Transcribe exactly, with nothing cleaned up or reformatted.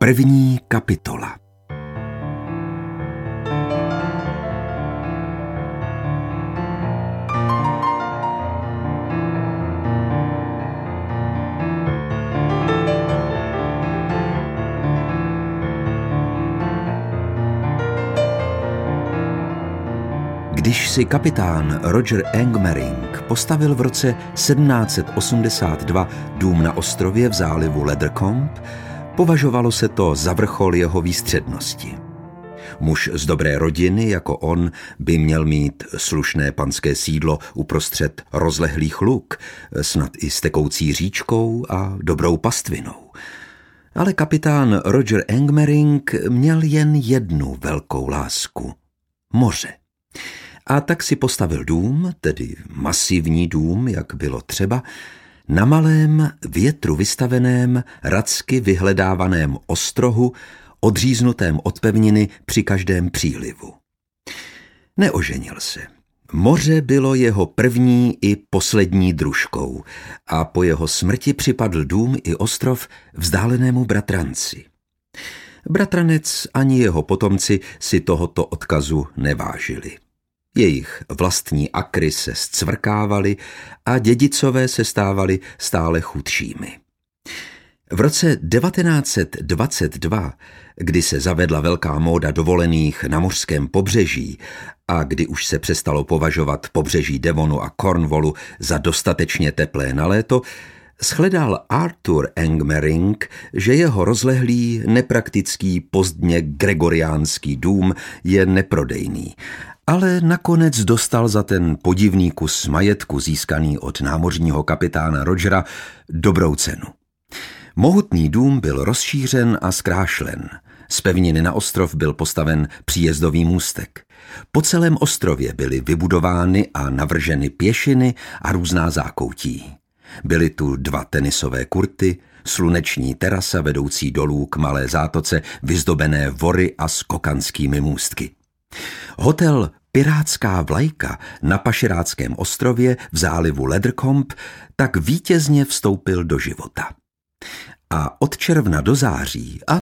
První kapitola. Když si kapitán Roger Angmering postavil v roce sedmnáct set osmdesát dva dům na ostrově v zálivu Ledrecombe, považovalo se to za vrchol jeho výstřednosti. Muž z dobré rodiny jako on by měl mít slušné panské sídlo uprostřed rozlehlých luk, snad i s tekoucí říčkou a dobrou pastvinou. Ale kapitán Roger Angmering měl jen jednu velkou lásku – moře. A tak si postavil dům, tedy masivní dům, jak bylo třeba, na malém, větru vystaveném, radsky vyhledávaném ostrohu, odříznutém od pevniny při každém přílivu. Neoženil se. Moře bylo jeho první i poslední družkou a po jeho smrti připadl dům i ostrov vzdálenému bratranci. Bratranec ani jeho potomci si tohoto odkazu nevážili. Jejich vlastní akry se zcvrkávaly a dědicové se stávali stále chudšími. V roce devatenáct set dvacet dva, kdy se zavedla velká móda dovolených na mořském pobřeží a kdy už se přestalo považovat pobřeží Devonu a Cornwallu za dostatečně teplé na léto, shledal Arthur Angmering, že jeho rozlehlý, nepraktický, pozdně gregoriánský dům je neprodejný, ale nakonec dostal za ten podivný kus majetku získaný od námořního kapitána Rogera dobrou cenu. Mohutný dům byl rozšířen a zkrášlen. Z pevniny na ostrov byl postaven příjezdový můstek. Po celém ostrově byly vybudovány a navrženy pěšiny a různá zákoutí. Byly tu dva tenisové kurty, sluneční terasa vedoucí dolů k malé zátoce vyzdobené vory a skokanskými můstky. Hotel Pirátská vlajka na Pašeráckém ostrově v zálivu Ledrecombe tak vítězně vstoupil do života. A od června do září, a